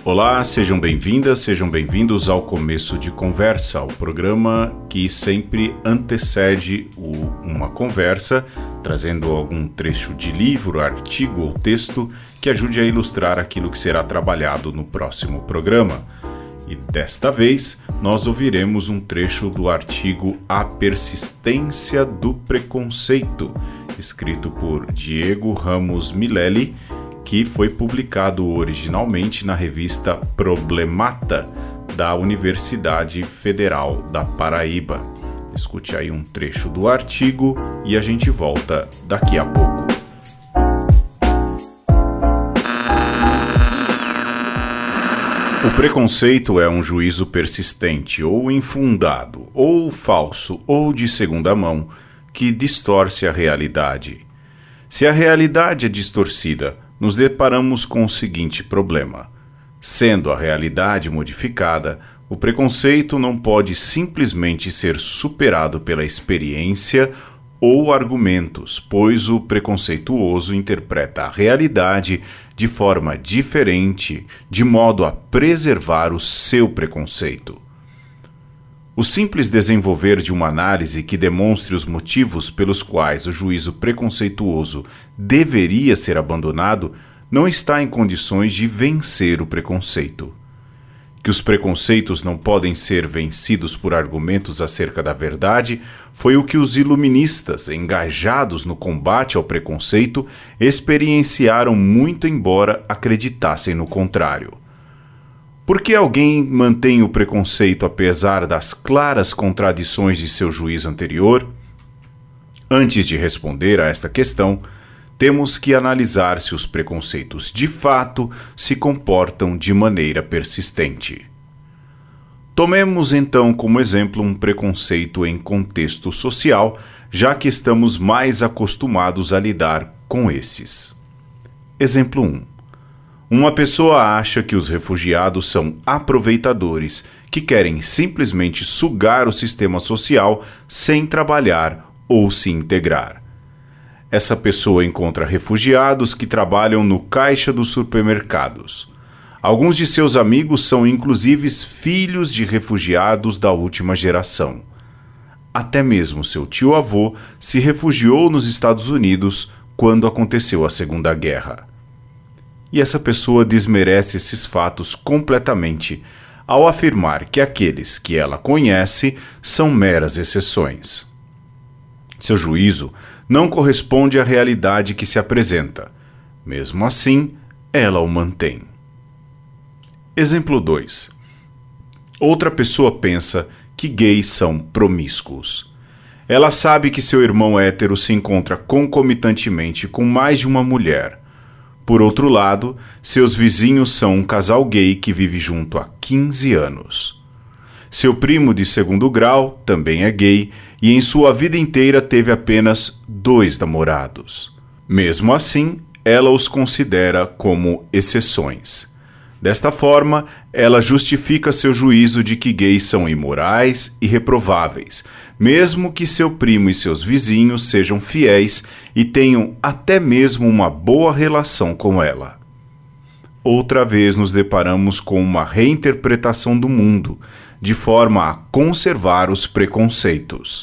Olá, sejam bem-vindas, sejam bem-vindos ao Começo de Conversa, o programa que sempre antecede uma conversa, trazendo algum trecho de livro, artigo ou texto que ajude a ilustrar aquilo que será trabalhado no próximo programa. E desta vez, nós ouviremos um trecho do artigo A Persistência do Preconceito, escrito por Diego Ramos Mileli, que foi publicado originalmente na revista Problemata, da Universidade Federal da Paraíba. Escute aí um trecho do artigo e a gente volta daqui a pouco. O preconceito é um juízo persistente, ou infundado, ou falso, ou de segunda mão, que distorce a realidade. Se a realidade é distorcida, nos deparamos com o seguinte problema. Sendo a realidade modificada, o preconceito não pode simplesmente ser superado pela experiência ou argumentos, pois o preconceituoso interpreta a realidade de forma diferente, de modo a preservar o seu preconceito. O simples desenvolver de uma análise que demonstre os motivos pelos quais o juízo preconceituoso deveria ser abandonado não está em condições de vencer o preconceito. Que os preconceitos não podem ser vencidos por argumentos acerca da verdade foi o que os iluministas, engajados no combate ao preconceito, experienciaram muito embora acreditassem no contrário. Por que alguém mantém o preconceito apesar das claras contradições de seu juízo anterior? Antes de responder a esta questão, temos que analisar se os preconceitos de fato se comportam de maneira persistente. Tomemos então como exemplo um preconceito em contexto social, já que estamos mais acostumados a lidar com esses. Exemplo 1. Uma pessoa acha que os refugiados são aproveitadores que querem simplesmente sugar o sistema social sem trabalhar ou se integrar. Essa pessoa encontra refugiados que trabalham no caixa dos supermercados. Alguns de seus amigos são inclusive filhos de refugiados da última geração. Até mesmo seu tio-avô se refugiou nos Estados Unidos quando aconteceu a Segunda Guerra. E essa pessoa desmerece esses fatos completamente ao afirmar que aqueles que ela conhece são meras exceções. Seu juízo não corresponde à realidade que se apresenta. Mesmo assim, ela o mantém. Exemplo 2. Outra pessoa pensa que gays são promíscuos. Ela sabe que seu irmão hétero se encontra concomitantemente com mais de uma mulher. Por outro lado, seus vizinhos são um casal gay que vive junto há 15 anos. Seu primo de segundo grau também é gay e em sua vida inteira teve apenas 2 namorados. Mesmo assim, ela os considera como exceções. Desta forma, ela justifica seu juízo de que gays são imorais e reprováveis, mesmo que seu primo e seus vizinhos sejam fiéis e tenham até mesmo uma boa relação com ela. Outra vez nos deparamos com uma reinterpretação do mundo, de forma a conservar os preconceitos.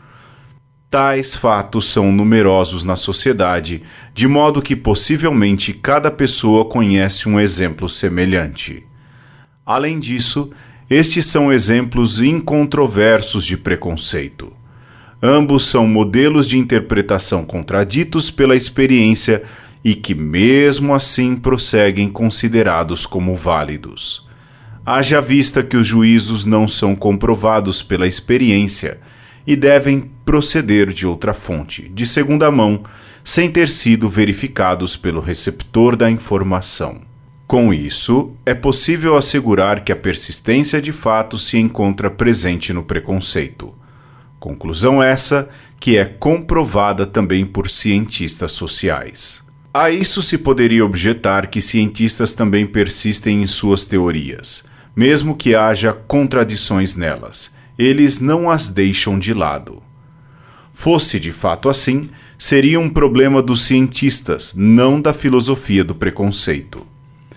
Tais fatos são numerosos na sociedade, de modo que possivelmente cada pessoa conhece um exemplo semelhante. Além disso, estes são exemplos incontroversos de preconceito. Ambos são modelos de interpretação contraditos pela experiência e que, mesmo assim, prosseguem considerados como válidos. Haja vista que os juízos não são comprovados pela experiência e devem proceder de outra fonte, de segunda mão, sem ter sido verificados pelo receptor da informação. Com isso, é possível assegurar que a persistência de fato se encontra presente no preconceito. Conclusão essa que é comprovada também por cientistas sociais. A isso se poderia objetar que cientistas também persistem em suas teorias, mesmo que haja contradições nelas. Eles não as deixam de lado. Fosse de fato assim, seria um problema dos cientistas, não da filosofia do preconceito.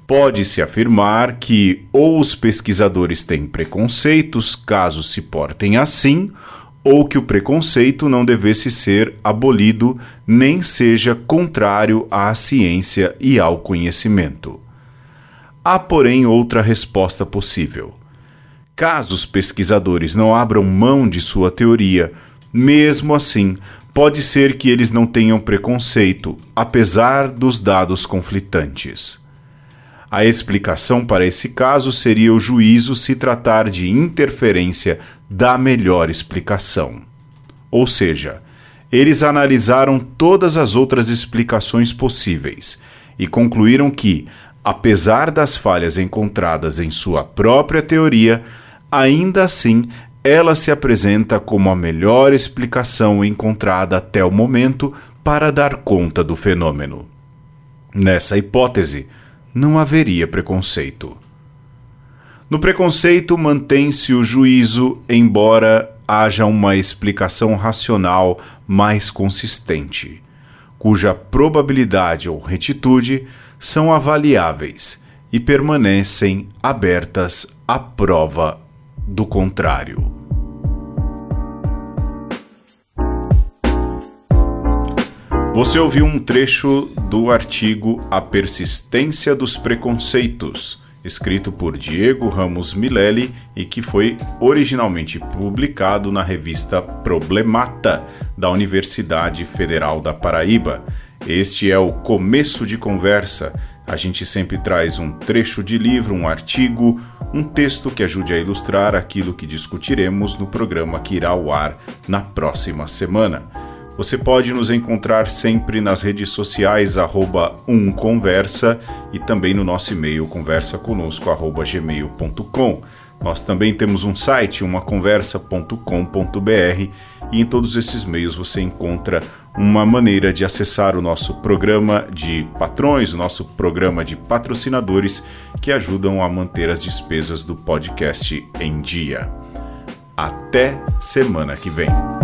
pode-se afirmar que ou os pesquisadores têm preconceitos, caso se portem assim, ou que o preconceito não devesse ser abolido, nem seja contrário à ciência e ao conhecimento. Há, porém, outra resposta possível. Caso os pesquisadores não abram mão de sua teoria, mesmo assim, pode ser que eles não tenham preconceito, apesar dos dados conflitantes. A explicação para esse caso seria o juízo se tratar de interferência da melhor explicação. Ou seja, eles analisaram todas as outras explicações possíveis e concluíram que, apesar das falhas encontradas em sua própria teoria, ainda assim ela se apresenta como a melhor explicação encontrada até o momento para dar conta do fenômeno. Nessa hipótese, não haveria preconceito. No preconceito mantém-se o juízo, embora haja uma explicação racional mais consistente, cuja probabilidade ou retitude são avaliáveis e permanecem abertas à prova do contrário. Você ouviu um trecho do artigo A Persistência dos Preconceitos, escrito por Diego Ramos Mileli e que foi originalmente publicado na revista Problemata, da Universidade Federal da Paraíba. Este é o Começo de Conversa. A gente sempre traz um trecho de livro, um artigo, um texto que ajude a ilustrar aquilo que discutiremos no programa que irá ao ar na próxima semana. Você pode nos encontrar sempre nas redes sociais @umconversa e também no nosso e-mail conversaconosco@gmail.com. Nós também temos um site, umaconversa.com.br, e em todos esses meios você encontra uma maneira de acessar o nosso programa de patrões, o nosso programa de patrocinadores que ajudam a manter as despesas do podcast em dia. Até semana que vem.